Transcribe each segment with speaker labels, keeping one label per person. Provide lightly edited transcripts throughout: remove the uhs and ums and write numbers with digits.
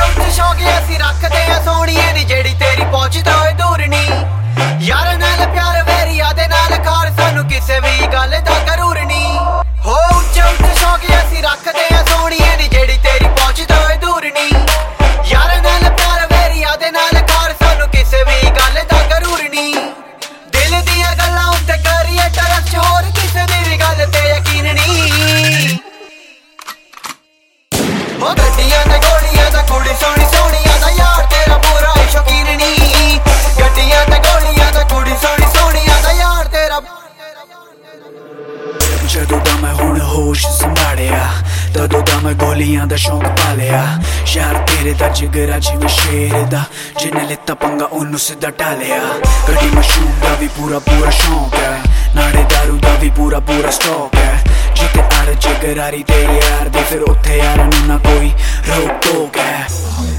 Speaker 1: ਉੱਚ ਸ਼ੌਕ ਅਸੀਂ ਰੱਖਦੇ ਆ ਸੋਹਣੀਏ ਨੀ ਜਿਹੜੀ ਤੇਰੀ ਪਹੁੰਚ ਤੋਂ ਦੂਰ ਨੀ ਯਾਰ ਨਾਲ ਪਿਆਰ ਵੈਰੀਆ ਦੇ ਨਾਲ ਖਾਰ ਸਾਨੂੰ ਕਿਸੇ ਵੀ ਗੱਲ ਦਾ ਗਰੂਰ ਨੀ ਹੋ ਉੱਚ ਸ਼ੌਕ ਅਸੀਂ ਰੱਖਦੇ ਆ ਸੋਹਣੀਏ ਨੀ ਜਿਹੜੀ ਤੇਰੀ ਪਹੁੰਚ ਤੋਂ ਦੂਰ ਨੀ ਯਾਰ ਨਾਲ ਪਿਆਰ ਵੈਰੀਆ ਦੇ ਨਾਲ ਖਾਰ ਸਾਨੂੰ ਕਿਸੇ ਵੀ ਗੱਲ ਦਾ ਗਰੂਰ ਨੀ ਦਿਲ ਦੀਆਂ ਗੱਲਾਂ ਉੱਤੇ ਕਰੀਏ ਟਰਸਟ ਹੋਰ ਕਿਸੇ ਦੀ ਵੀ ਗੱਲ ਤੇ ਯਕੀਨ ਨੀ ਹੋ ਗੱਡੀਆਂ ਤੇ ਗੋਲੀਆਂ ਦਾ ਕੁੜੀ ਸੋਹਣੀ ਸੋਹਣੀਆਂ ਦਾ ਯਾਰ ਤੇਰਾ ਪੂਰਾ ਸ਼ੌਕੀਨ ਨੀ ਗੱਡੀਆਂ ਤੇ ਗੋਲੀਆਂ ਦਾ ਕੁੜੀ ਸੋਹਣੀ ਸੋਹਣੀਆਂ ਦਾ ਯਾਰ ਤੇਰਾ
Speaker 2: ਜਦੋਂ ਦਾ ਮੈਂ ਹੁਣ ਹੋਸ਼ ਸੰਭਾਲਿਆ ਤਦੋਂ ਦਾ ਮੈਂ ਗੋਲੀਆਂ ਦਾ ਸ਼ੌਂਕ ਪਾਲਿਆ ਯਾਰ ਤੇਰੇ ਦਾ ਜਿਗਰਾ ਜਿਵੇਂ ਸ਼ੇਰ ਦਾ ਜਿਹਨੇ ਲਿੱਤਾ ਪੰਗਾ ਉਹਨੂੰ ਸਿੱਧਾ ਟਾਲਿਆ ਗੱਡੀ ਮਸ਼ਹੂਰ ਦਾ ਵੀ ਪੂਰਾ ਸ਼ੌਂਕ ਹੈ ਨਾਲੇ ਦਾਰੂ ਦਾ ਵੀ ਪੂਰਾ ਸਟਾਕ ਹੈ ਜਿੱਤੇ ਅੜ ਜਿਗਰਾਰੀ ਤੇਰੇ ਯਾਰ ਦੇ ਫਿਰ ਉੱਥੇ ਯਾਰਾਂ ਨੂੰ ਨਾ ਕੋਈ ਰੋਕ ਟੋਕ ਹੈ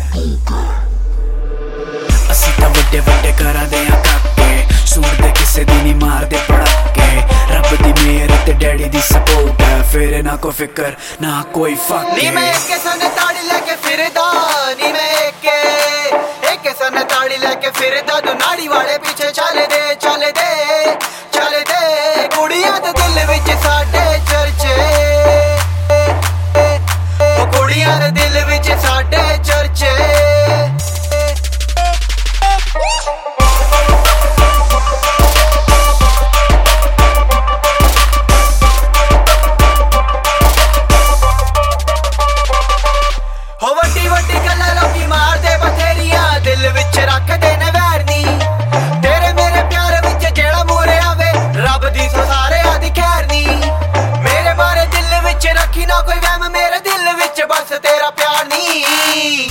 Speaker 2: ਅਸੀਂ ਤਾਂ ਵੱਡੇ ਕਰਾਂਦੇ ਆ ਕਾਕੇ ਸੁਣਦੇ ਕਿਸੇ ਦੀ ਨਹੀਂ ਮਾਰਦੇ ਪੜਾਕੇ ਰੱਬ ਦੀ ਮਿਹਰ ਤੇ ਡੈਡੀ ਦੀ ਸਪੋਰਟ ਹੈ ਫਿਰ ਨਾ ਕੋਈ ਫਿਕਰ ਨਾ ਕੋਈ ਫੱਕ
Speaker 1: ਨੀ ਮੈਂ ਇੱਕ ਸਨ ਤਾੜੀ ਲੈ ਕੇ ਫਿਰਦਾ ਨੀ ਮੈਂ ਇੱਕ ਸਨ ਤਾੜੀ ਲੈ ਕੇ ਫਿਰਦਾ ਤੂੰ ਨਾੜੀ ਵਾਲੇ ਪਿੱਛੇ ਚੱਲਦੇ ਕੁੜੀਆਂ ਦੇ ਦਿਲ ਵਿੱਚ ਸਾਡੇ ਚਰਚੇ ਉਹ ਕੁੜੀਆਂ ਦੇ ਦਿਲ ਵਿੱਚ ਸਾਡੇ ਚਰਚੇ ਹੋ ਵੱਡੀ ਗੱਲਾਂ ਲੋਕੀ ਮਾਰਦੇ ਬਥੇਰੀਆਂ ਦਿਲ ਵਿੱਚ ਰੱਖਦੇ ਨੇ ਵੈਰ ਨੀ ਤੇਰੇ ਮੇਰੇ ਪਿਆਰ ਵਿੱਚ ਜਿਹੜਾ ਮੂਹਰੇ ਆਵੇ ਰੱਬ ਦੀ ਸੋ ਸਾਰਿਆਂ ਦੀ ਖੈਰ ਨੀ ਮੇਰੇ ਬਾਰੇ ਦਿਲ ਵਿੱਚ ਰੱਖੀ ਨਾ ਕੋਈ ਵਹਿਮ ਮੇਰੇ ਦਿਲ ਵਿੱਚ ਬਸ ਤੇਰਾ ਪਿਆਰ ਨੀ